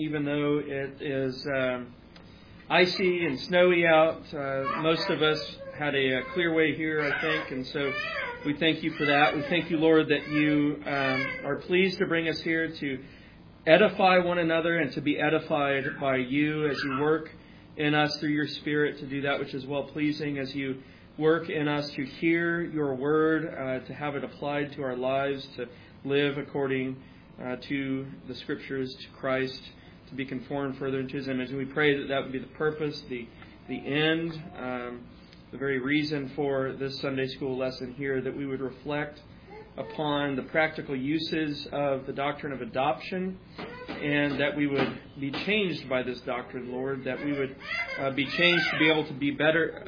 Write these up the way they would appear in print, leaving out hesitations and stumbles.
Even though it is icy and snowy out, most of us had a clear way here, I think, and so we thank you for that. We thank you, Lord, that you are pleased to bring us here to edify one another and to be edified by you as you work in us through your Spirit to do that which is well-pleasing, as you work in us to hear your word, to have it applied to our lives, to live according to the Scriptures, to Christ, to be conformed further into His image. And we pray that that would be the purpose, the end, the very reason for this Sunday school lesson here, that we would reflect upon the practical uses of the doctrine of adoption, and that we would be changed by this doctrine, Lord, that we would be changed to be able to be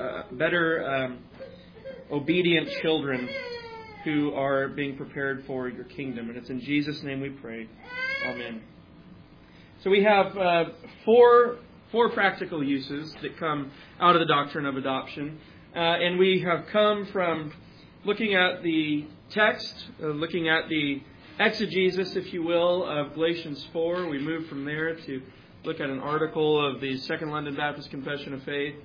better obedient children who are being prepared for your kingdom. And it's in Jesus' name we pray. Amen. So we have four practical uses that come out of the doctrine of adoption. And we have come from looking at the text, looking at the exegesis, if you will, of Galatians 4. We moved from there to look at an article of the Second London Baptist Confession of Faith.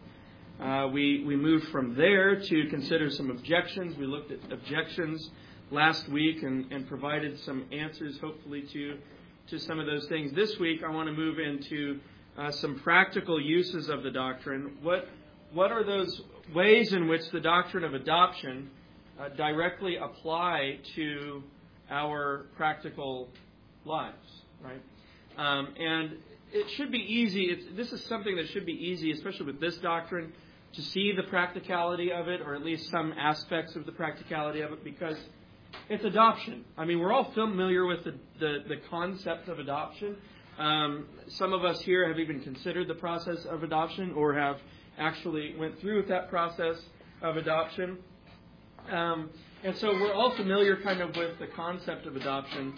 We moved from there to consider some objections. We looked at objections last week and provided some answers, hopefully, to some of those things. This week, I want to move into some practical uses of the doctrine. What are those ways in which the doctrine of adoption directly apply to our practical lives, right? And it should be easy. This is something that should be easy, especially with this doctrine, to see the practicality of it, or at least some aspects of the practicality of it, because it's adoption. I mean, we're all familiar with the concept of adoption. Some of us here have even considered the process of adoption, or have actually went through with that process of adoption. And so we're all familiar kind of with the concept of adoption,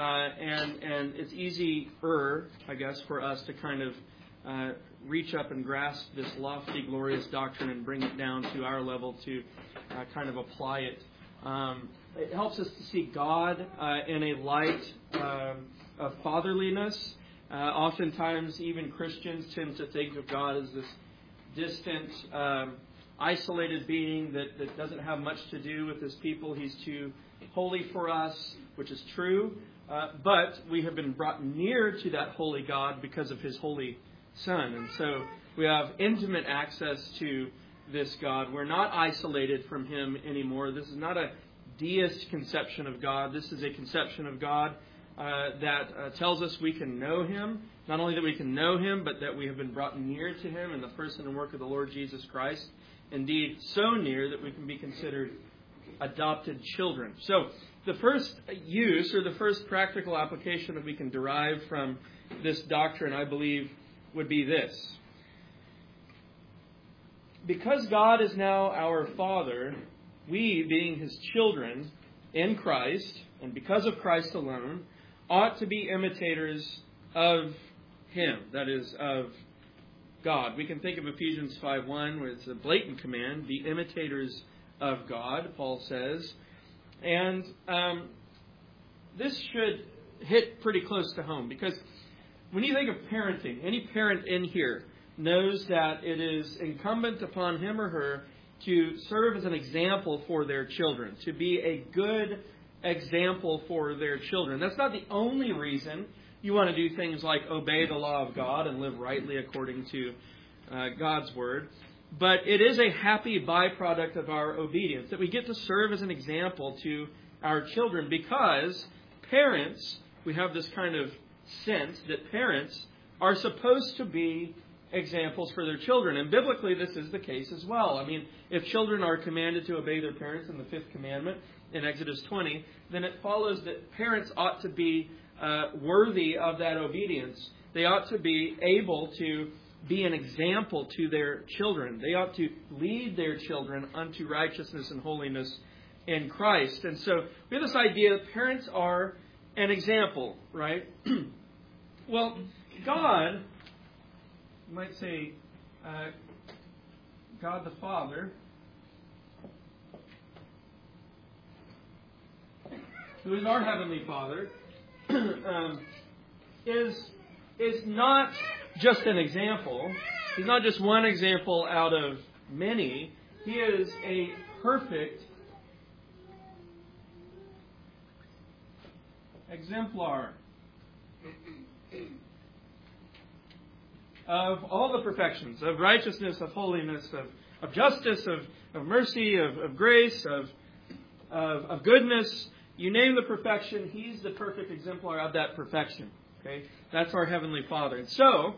and it's easier, I guess, for us to kind of reach up and grasp this lofty, glorious doctrine and bring it down to our level to kind of apply it. It helps us to see God in a light of fatherliness. Oftentimes, even Christians tend to think of God as this distant, isolated being that doesn't have much to do with His people. He's too holy for us, which is true. But we have been brought near to that holy God because of His holy Son. And so we have intimate access to this God. We're not isolated from Him anymore. This is not a deist conception of God. This is a conception of God that tells us we can know Him. Not only that we can know Him, but that we have been brought near to Him in the person and work of the Lord Jesus Christ. Indeed, so near that we can be considered adopted children. So the first use, or the first practical application that we can derive from this doctrine, I believe, would be this. Because God is now our Father, we, being His children in Christ, and because of Christ alone, ought to be imitators of Him, that is, of God. We can think of Ephesians 5:1, where it's a blatant command, be imitators of God, Paul says. And this should hit pretty close to home, because when you think of parenting, any parent in here knows that it is incumbent upon him or her to serve as an example for their children, to be a good example for their children. That's not the only reason you want to do things like obey the law of God and live rightly according to God's Word. But it is a happy byproduct of our obedience that we get to serve as an example to our children, because parents, we have this kind of sense that parents are supposed to be examples for their children. And biblically, this is the case as well. I mean, if children are commanded to obey their parents in the 5th commandment in Exodus 20, then it follows that parents ought to be worthy of that obedience. They ought to be able to be an example to their children. They ought to lead their children unto righteousness and holiness in Christ. And so we have this idea that parents are an example, right? Well, God, you might say, God the Father, who is our Heavenly Father, is is not just an example. He's not just one example out of many. He is a perfect exemplar of all the perfections, of righteousness, of holiness, of justice, of mercy, of grace, of goodness. You name the perfection, He's the perfect exemplar of that perfection. Okay? That's our Heavenly Father. And so,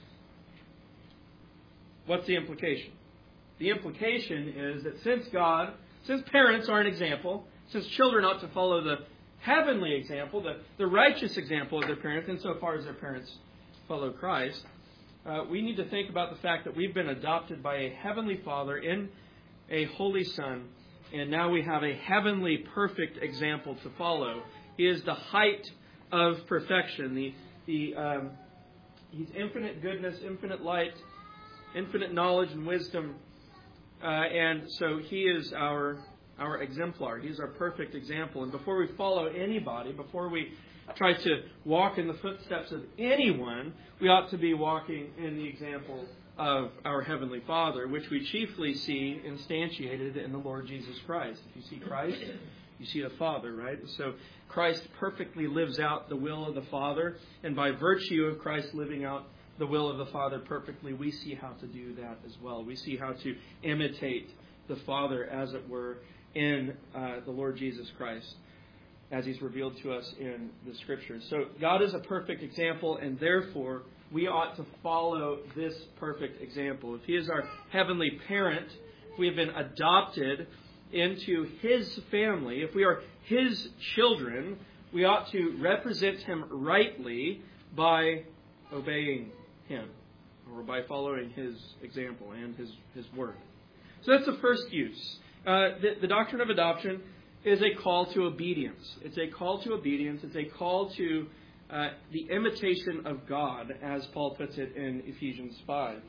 what's the implication? The implication is that since parents are an example, since children ought to follow the heavenly example, the righteous example of their parents, insofar as their parents follow Christ, we need to think about the fact that we've been adopted by a heavenly Father in a holy Son, and now we have a heavenly perfect example to follow. He is the height of perfection. He's infinite goodness, infinite light, infinite knowledge and wisdom, and so He is our exemplar. He's our perfect example. And before we follow anybody, before we try to walk in the footsteps of anyone, we ought to be walking in the example of our Heavenly Father, which we chiefly see instantiated in the Lord Jesus Christ. If you see Christ, you see the Father, right? So Christ perfectly lives out the will of the Father, and by virtue of Christ living out the will of the Father perfectly, we see how to do that as well. We see how to imitate the Father, as it were, in the Lord Jesus Christ, as He's revealed to us in the Scriptures. So God is a perfect example, and therefore we ought to follow this perfect example. If He is our heavenly parent, if we have been adopted into His family, if we are His children, we ought to represent Him rightly by obeying Him, or by following His example and His word. So that's the first use. The doctrine of adoption is a call to obedience. It's a call to obedience. It's a call to the imitation of God, as Paul puts it in Ephesians 5.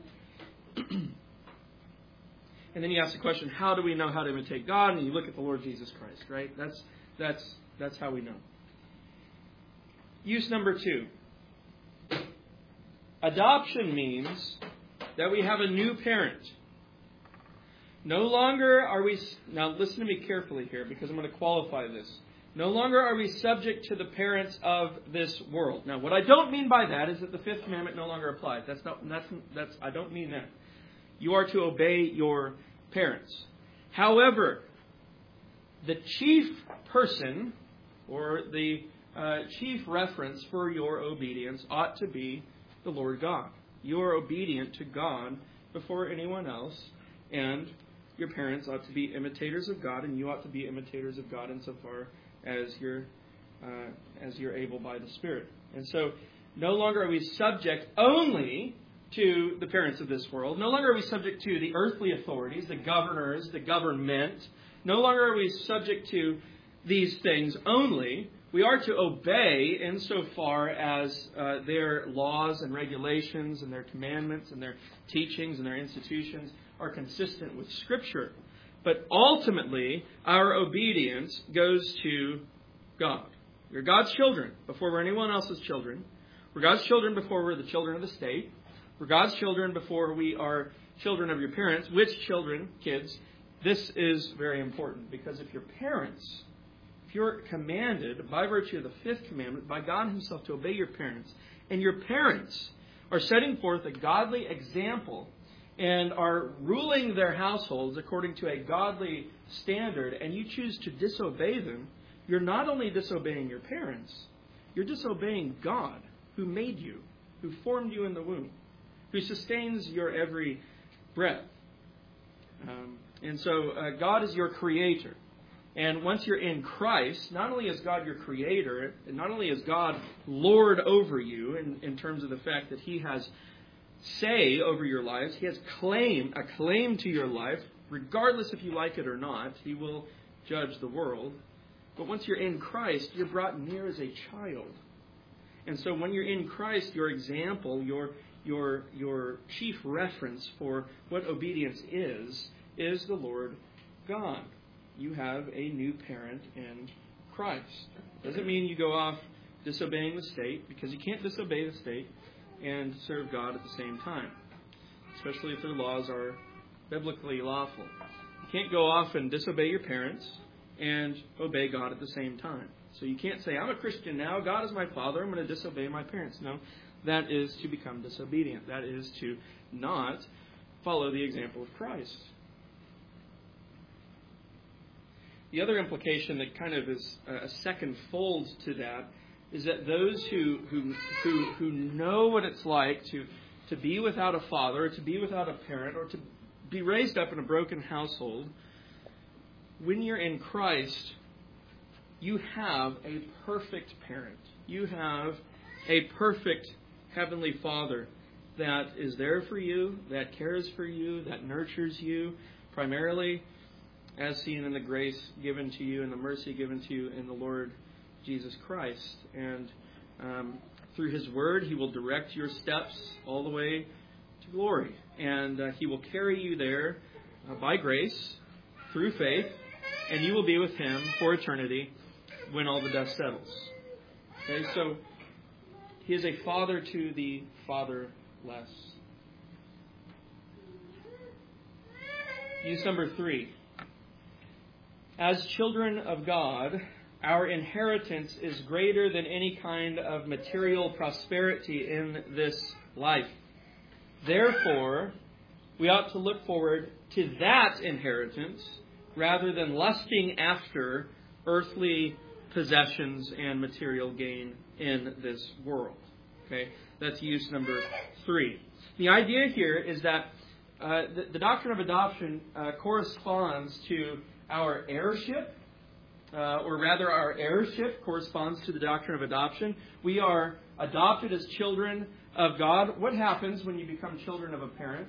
And then you ask the question, how do we know how to imitate God? And you look at the Lord Jesus Christ, right? That's how we know. Use number 2. Adoption means that we have a new parent. No longer are we... Now listen to me carefully here, because I'm going to qualify this. No longer are we subject to the parents of this world. Now, what I don't mean by that is that the fifth commandment no longer applies. I don't mean that. You are to obey your parents. However, the chief person, or the chief reference for your obedience, ought to be the Lord God. You are obedient to God before anyone else, and your parents ought to be imitators of God, and you ought to be imitators of God insofar as you're able by the Spirit. And so, no longer are we subject only to the parents of this world. No longer are we subject to the earthly authorities, the governors, the government. No longer are we subject to these things only. We are to obey insofar as their laws and regulations and their commandments and their teachings and their institutions are consistent with Scripture. But ultimately, our obedience goes to God. We're God's children before we're anyone else's children. We're God's children before we're the children of the state. We're God's children before we are children of your parents. Which children, kids? This is very important, because if your parents, if you're commanded by virtue of the fifth commandment by God Himself to obey your parents, and your parents are setting forth a godly example and are ruling their households according to a godly standard, and you choose to disobey them, you're not only disobeying your parents, you're disobeying God, who made you, who formed you in the womb, who sustains your every breath. And so God is your creator. And once you're in Christ, not only is God your creator, and not only is God Lord over you in terms of the fact that He has say over your lives, He has a claim to your life, regardless if you like it or not. He will judge the world. But once you're in Christ, you're brought near as a child. And so when you're in Christ, your example, your chief reference for what obedience is the Lord God. You have a new parent in Christ. Doesn't mean you go off disobeying the state, because you can't disobey the state. and serve God at the same time, especially if their laws are biblically lawful. You can't go off and disobey your parents and obey God at the same time. So you can't say, I'm a Christian now, God is my father, I'm going to disobey my parents. No, that is to become disobedient. That is to not follow the example of Christ. The other implication that kind of is a second fold to that is that those who know what it's like to be without a father, or to be without a parent, or to be raised up in a broken household, when you're in Christ, you have a perfect parent. You have a perfect Heavenly Father that is there for you, that cares for you, that nurtures you, primarily as seen in the grace given to you and the mercy given to you in the Lord Jesus Christ. And through His Word, He will direct your steps all the way to glory. And He will carry you there by grace, through faith, and you will be with Him for eternity when all the dust settles. Okay, so He is a father to the fatherless. Use number 3. As children of God, our inheritance is greater than any kind of material prosperity in this life. Therefore, we ought to look forward to that inheritance rather than lusting after earthly possessions and material gain in this world. Okay, that's use number 3. The idea here is that the doctrine of adoption corresponds to our heirship, or rather our heirship corresponds to the doctrine of adoption. We are adopted as children of God. What happens when you become children of a parent?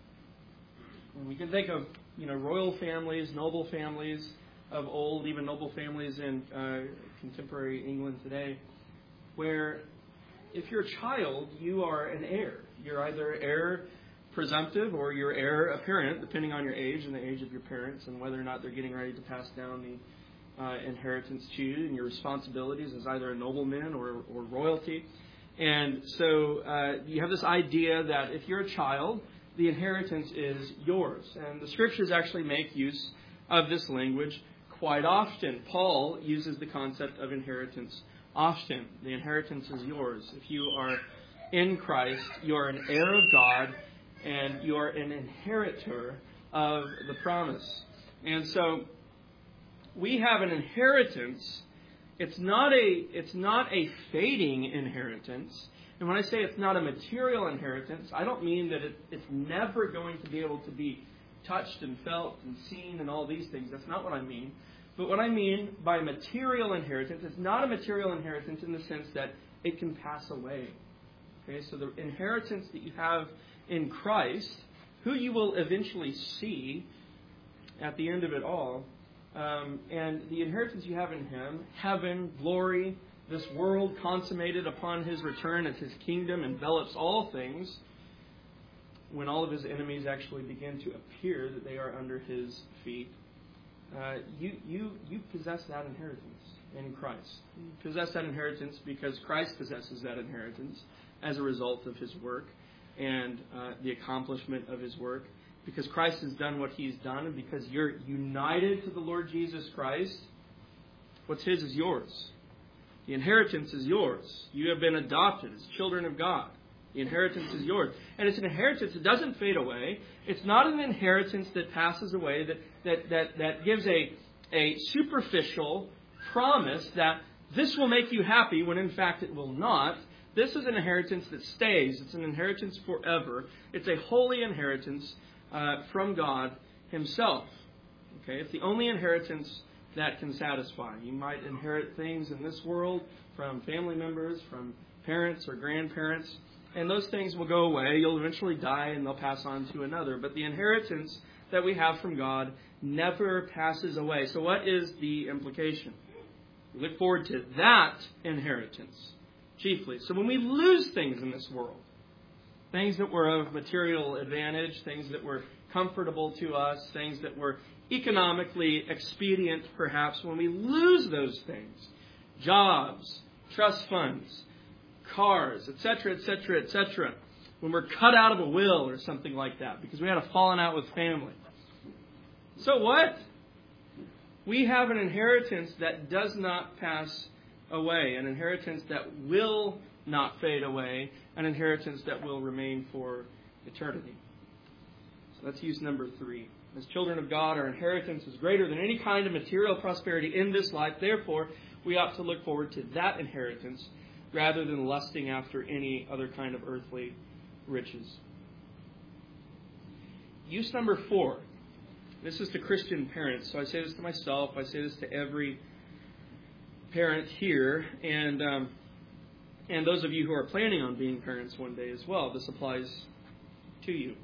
We can think of royal families, noble families of old, even noble families in contemporary England today, where if you're a child, you are an heir. You're either heir presumptive or you're heir apparent, depending on your age and the age of your parents and whether or not they're getting ready to pass down the inheritance to you and your responsibilities as either a nobleman or royalty. And so you have this idea that if you're a child, the inheritance is yours. And the Scriptures actually make use of this language quite often. Paul uses the concept of inheritance often. The inheritance is yours. If you are in Christ, you are an heir of God, and you are an inheritor of the promise. And so we have an inheritance. It's not a fading inheritance. And when I say it's not a material inheritance, I don't mean that it's never going to be able to be touched and felt and seen and all these things. That's not what I mean. But what I mean by material inheritance, it's not a material inheritance in the sense that it can pass away. Okay, so the inheritance that you have in Christ, who you will eventually see at the end of it all, and the inheritance you have in Him, heaven, glory, this world consummated upon His return as His kingdom envelops all things, when all of His enemies actually begin to appear that they are under His feet, you possess that inheritance in Christ. You possess that inheritance because Christ possesses that inheritance as a result of His work and the accomplishment of His work. Because Christ has done what He's done, and because you're united to the Lord Jesus Christ, what's His is yours. The inheritance is yours. You have been adopted as children of God. The inheritance is yours. And it's an inheritance that doesn't fade away. It's not an inheritance that passes away, that gives a superficial promise that this will make you happy when in fact it will not. This is an inheritance that stays. It's an inheritance forever. It's a holy inheritance from God Himself. Okay, it's the only inheritance that can satisfy. You might inherit things in this world from family members, from parents or grandparents, and those things will go away. You'll eventually die and they'll pass on to another. But the inheritance that we have from God never passes away. So what is the implication? We look forward to that inheritance chiefly. So when we lose things in this world, things that were of material advantage, things that were comfortable to us, things that were economically expedient perhaps, when we lose those things, jobs, trust funds, cars, etc., etc., etc. When we're cut out of a will or something like that because we had a falling out with family. So what? We have an inheritance that does not pass away, an inheritance that will not fade away, an inheritance that will remain for eternity. So let's use number 3. As children of God, our inheritance is greater than any kind of material prosperity in this life. Therefore, we ought to look forward to that inheritance rather than lusting after any other kind of earthly riches. Use number 4. This is to Christian parents. So I say this to myself. I say this to every parent here. And those of you who are planning on being parents one day as well. This applies to you.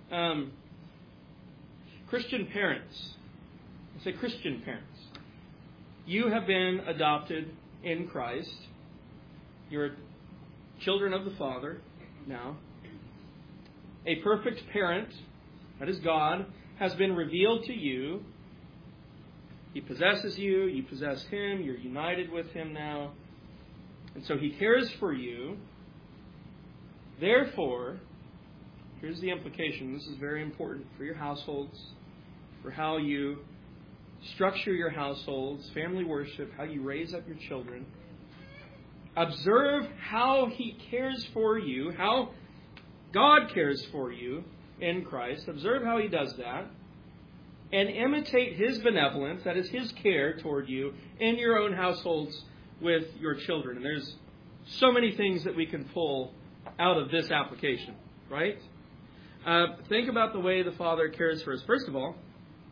Christian parents. I say Christian parents. You have been adopted in Christ. You're children of the Father now. A perfect parent, that is God, has been revealed to you. He possesses you. You possess Him. You're united with Him now. And so He cares for you. Therefore, here's the implication. This is very important for your households, for how you structure your households, family worship, how you raise up your children. Observe how He cares for you, how God cares for you in Christ. Observe how He does that. And imitate His benevolence, that is His care toward you, in your own households with your children. And there's so many things that we can pull out of this application, right? Think about the way the Father cares for us. First of all,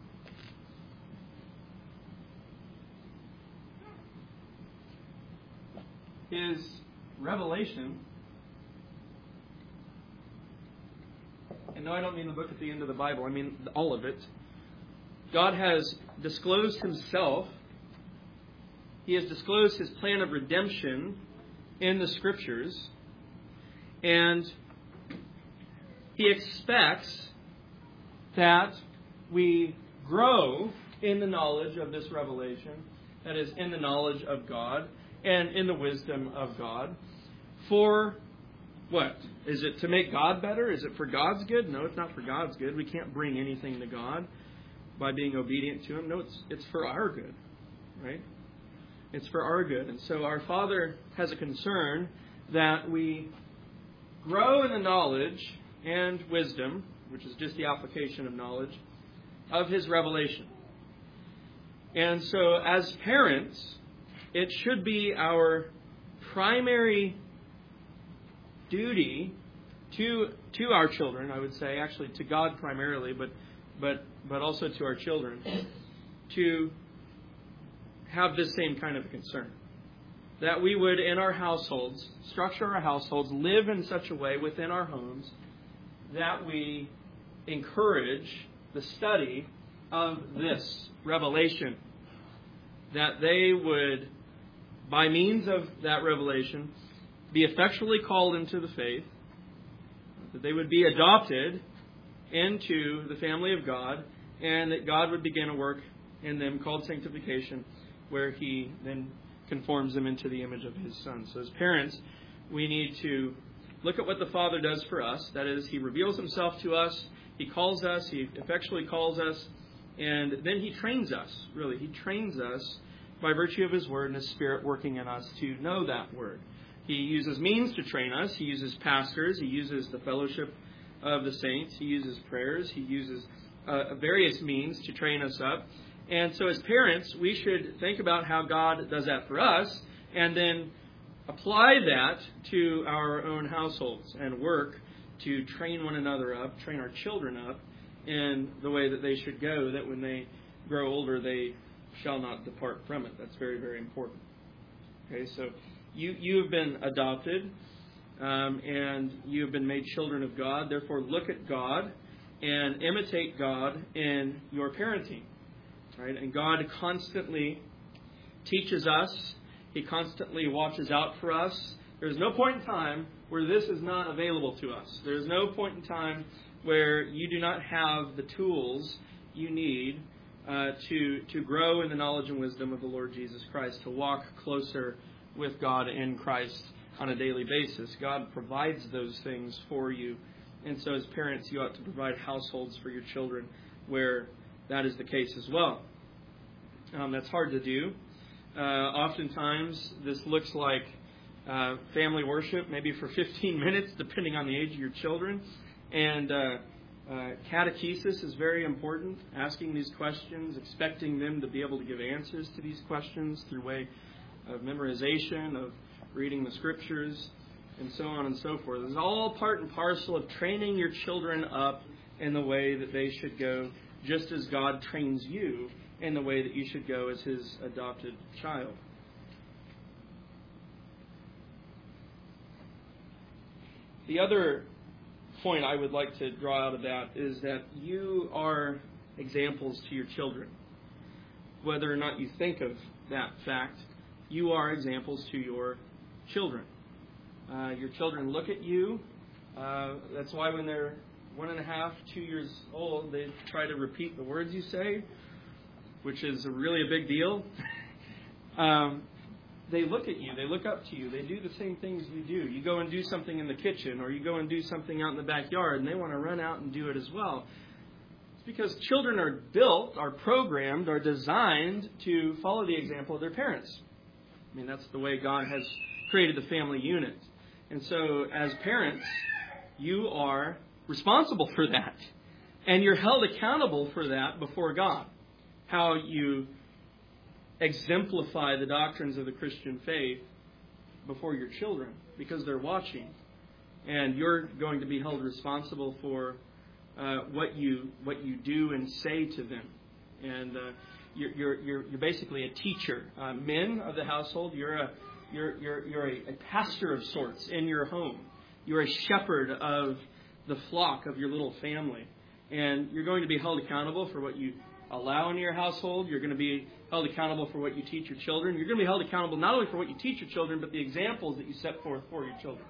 His revelation, and no, I don't mean the book at the end of the Bible, I mean all of it. God has disclosed Himself. He has disclosed His plan of redemption in the Scriptures. And He expects that we grow in the knowledge of this revelation, that is, in the knowledge of God and in the wisdom of God. For what? Is it to make God better? Is it for God's good? No, it's not for God's good. We can't bring anything to God by being obedient to Him. No, it's for our good, right? It's for our good. And so our Father has a concern that we grow in the knowledge and wisdom, which is just the application of knowledge, of His revelation. And so as parents, it should be our primary duty to our children, I would say, actually to God primarily, but also to our children, to have this same kind of concern. That we would, in our households, structure our households, live in such a way within our homes that we encourage the study of this revelation. That they would, by means of that revelation, be effectually called into the faith, that they would be adopted into the family of God, and that God would begin a work in them called sanctification, where He then conforms them into the image of His Son. So as parents, we need to look at what the Father does for us. That is, He reveals Himself to us, He calls us, He effectually calls us, and then He trains us, really. He trains us by virtue of His Word and His Spirit working in us to know that Word. He uses means to train us. He uses pastors. He uses the fellowship of the saints. He uses prayers. He uses various means to train us up. And so as parents, we should think about how God does that for us and then apply that to our own households and work to train one another up, train our children up in the way that they should go, that when they grow older, they shall not depart from it. That's very, very important. Okay, so you have been adopted and you have been made children of God. Therefore, look at God and imitate God in your parenting. Right? And God constantly teaches us. He constantly watches out for us. There's no point in time where this is not available to us. There's no point in time where you do not have the tools you need to grow in the knowledge and wisdom of the Lord Jesus Christ, to walk closer with God in Christ on a daily basis. God provides those things for you. And so as parents, you ought to provide households for your children where that is the case as well. That's hard to do. Oftentimes, this looks like family worship, maybe for 15 minutes, depending on the age of your children. And catechesis is very important, asking these questions, expecting them to be able to give answers to these questions through way of memorization, of reading the Scriptures, and so on and so forth. It's all part and parcel of training your children up in the way that they should go, just as God trains you in the way that you should go as His adopted child. The other point I would like to draw out of that is that you are examples to your children. Whether or not you think of that fact, you are examples to your children. Your children look at you. That's why when they're 1.5, 2 years old, they try to repeat the words you say, which is really a big deal. They look at you. They look up to you. They do the same things you do. You go and do something in the kitchen, or you go and do something out in the backyard, and they want to run out and do it as well. It's because children are built, are programmed, are designed to follow the example of their parents. I mean, that's the way God has created the family unit. And so, as parents, you are responsible for that. And you're held accountable for that before God. How you exemplify the doctrines of the Christian faith before your children, because they're watching. And you're going to be held responsible for what you do and say to them. And you're basically a teacher. Men of the household, you're a pastor of sorts in your home. You're a shepherd of the flock of your little family. And you're going to be held accountable for what you allow into your household. You're going to be held accountable for what you teach your children. You're going to be held accountable not only for what you teach your children, but the examples that you set forth for your children.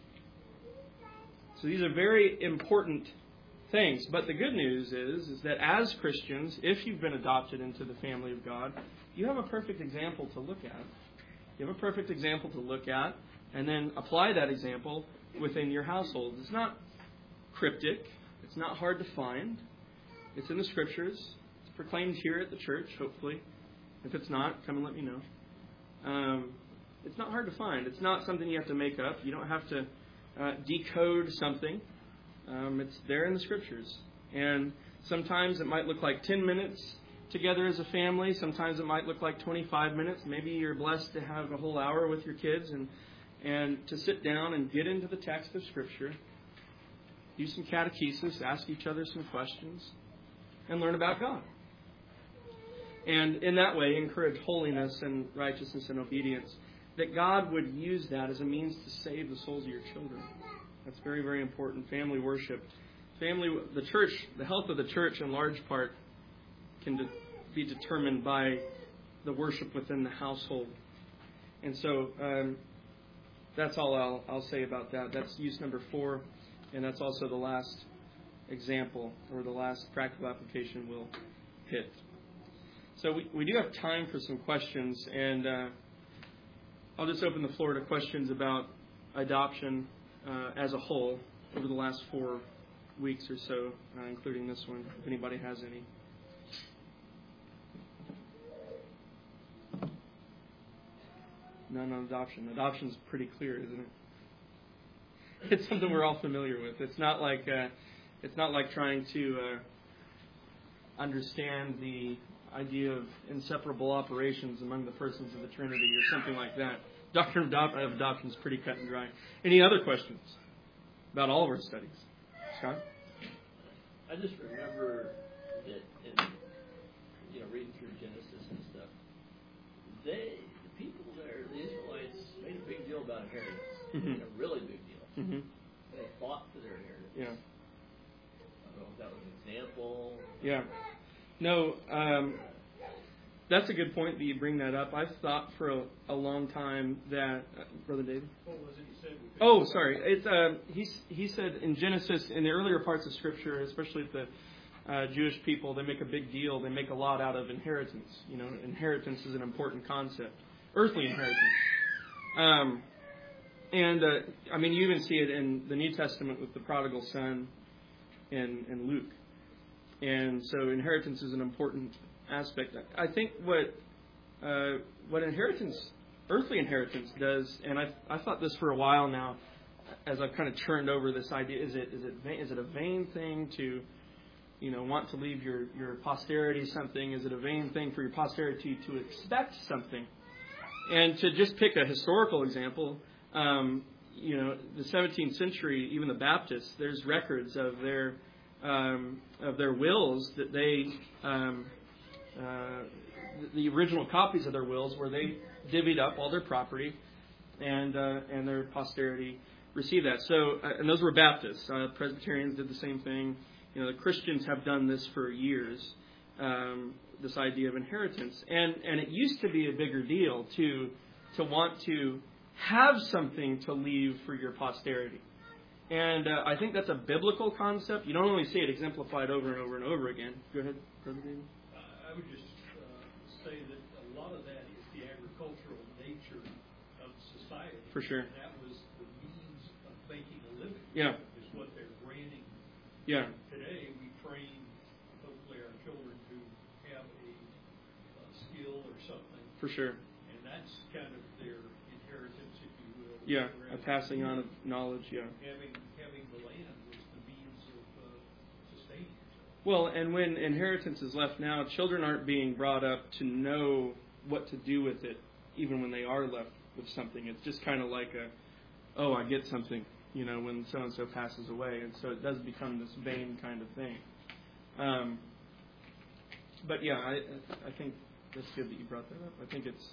So these are very important things. But the good news is that as Christians, if you've been adopted into the family of God, you have a perfect example to look at. You have a perfect example to look at, and then apply that example within your household. It's not cryptic. It's not hard to find. It's in the Scriptures. It's proclaimed here at the church, hopefully. If it's not, come and let me know. It's not hard to find. It's not something you have to make up. You don't have to decode something. It's there in the Scriptures. And sometimes it might look like 10 minutes together as a family. Sometimes it might look like 25 minutes. Maybe you're blessed to have a whole hour with your kids and to sit down and get into the text of Scripture, do some catechesis, ask each other some questions, and learn about God. And in that way, encourage holiness and righteousness and obedience, that God would use that as a means to save the souls of your children. That's very, very important. Family worship. The church, the health of the church in large part can be determined by the worship within the household. And so that's all I'll say about that. That's use number 4, and that's also the last example or the last practical application we'll hit. So we do have time for some questions, and I'll just open the floor to questions about adoption as a whole over the last 4 weeks or so, including this one, if anybody has any. None on adoption. Adoption's pretty clear, isn't it? It's something we're all familiar with. It's not like trying to understand the idea of inseparable operations among the persons of the Trinity or something like that. Doctrine of adoption is pretty cut and dry. Any other questions about all of our studies? Scott? I just remember that in reading through Genesis and stuff, the people there, the Israelites, made a big deal about inheritance. Mm-hmm. A really big deal. Mm-hmm. They fought for their inheritance. Yeah. I don't know if that was an example. Yeah. No, that's a good point that you bring that up. I've thought for a long time that... Brother David? What was it you said? Oh, sorry. It's he said in Genesis, in the earlier parts of Scripture, especially with the Jewish people, they make a big deal. They make a lot out of inheritance. Inheritance is an important concept. Earthly inheritance. And, you even see it in the New Testament with the prodigal son in Luke. And so inheritance is an important aspect. I think what inheritance, earthly inheritance does, and I've thought this for a while now, as I've kind of churned over this idea, is it a vain thing to, want to leave your posterity something? Is it a vain thing for your posterity to expect something? And to just pick a historical example, the 17th century, even the Baptists, there's records of their wills that they, the original copies of their wills where they divvied up all their property, and their posterity received that. So, and those were Baptists. Presbyterians did the same thing. The Christians have done this for years. This idea of inheritance, and it used to be a bigger deal to want to have something to leave for your posterity. And I think that's a biblical concept. You don't only see it exemplified over and over and over again. Go ahead, Brother David. I would just say that a lot of that is the agricultural nature of society. For sure. And that was the means of making a living. Yeah. Is what they're granting. Yeah. Today we train, hopefully, our children to have a skill or something. For sure. And that's kind of their inheritance, if you will. Yeah, a passing on of knowledge, yeah. Having the land was the means of sustaining yourself. Well, and when inheritance is left now, children aren't being brought up to know what to do with it, even when they are left with something. It's just kind of like I get something, when so-and-so passes away. And so it does become this vain kind of thing. But yeah, I think that's good that you brought that up. I think it's,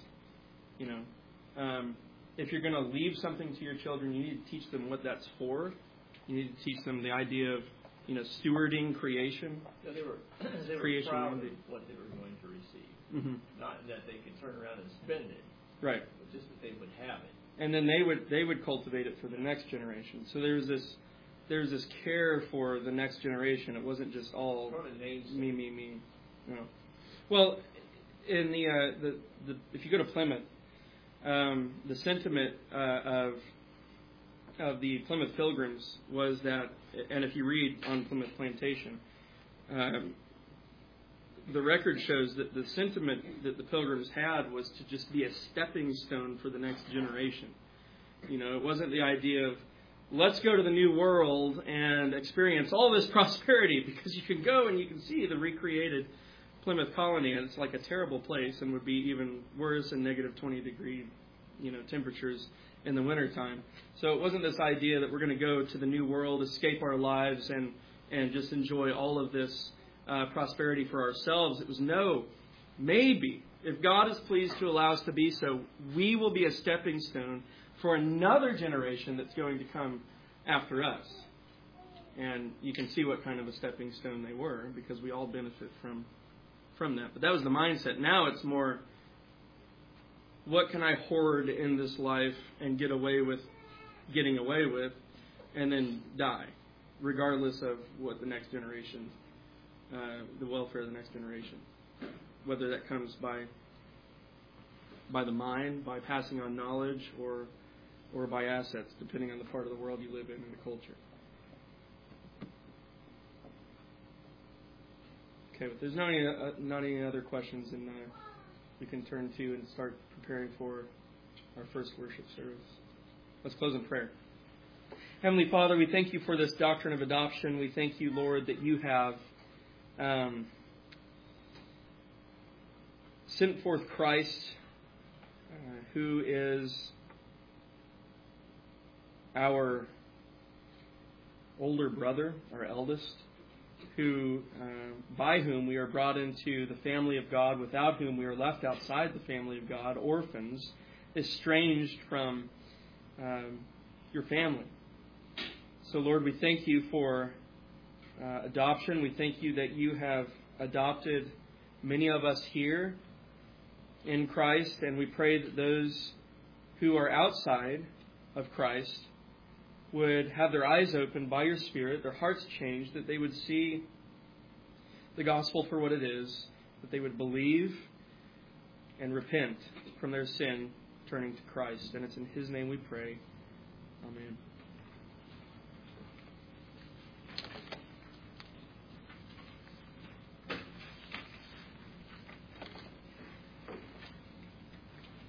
if you're going to leave something to your children, you need to teach them what that's for. You need to teach them the idea of, stewarding creation. So they were creation proud of what they were going to receive. Mm-hmm. Not that they could turn around and spend it. Right. But just that they would have it. And then they would cultivate it for the next generation. So there's this care for the next generation. It wasn't just all me. No. Well, in the if you go to Plymouth, the sentiment of the Plymouth Pilgrims was that, and if you read on Plymouth Plantation, the record shows that the sentiment that the Pilgrims had was to just be a stepping stone for the next generation. It wasn't the idea of, let's go to the New World and experience all this prosperity, because you can go and you can see the recreated Plymouth colony, and it's like a terrible place and would be even worse in negative 20 degree, temperatures in the wintertime. So it wasn't this idea that we're going to go to the New World, escape our lives, and just enjoy all of this prosperity for ourselves. It was maybe, if God is pleased to allow us to be so, we will be a stepping stone for another generation that's going to come after us. And you can see what kind of a stepping stone they were, because we all benefit from that. But that was the mindset. Now it's more, what can I hoard in this life and getting away with, and then die, regardless of what the next generation, the welfare of the next generation. Whether that comes by the mind, by passing on knowledge, or by assets, depending on the part of the world you live in and the culture. Okay, but there's not any other questions, and we can turn to and start preparing for our first worship service. Let's close in prayer. Heavenly Father, we thank you for this doctrine of adoption. We thank you, Lord, that you have sent forth Christ, who is our older brother, our eldest, who, by whom we are brought into the family of God, without whom we are left outside the family of God, orphans, estranged from your family. So, Lord, we thank you for adoption. We thank you that you have adopted many of us here in Christ, and we pray that those who are outside of Christ would have their eyes opened by your Spirit, their hearts changed, that they would see the gospel for what it is, that they would believe and repent from their sin, turning to Christ. And it's in His name we pray. Amen.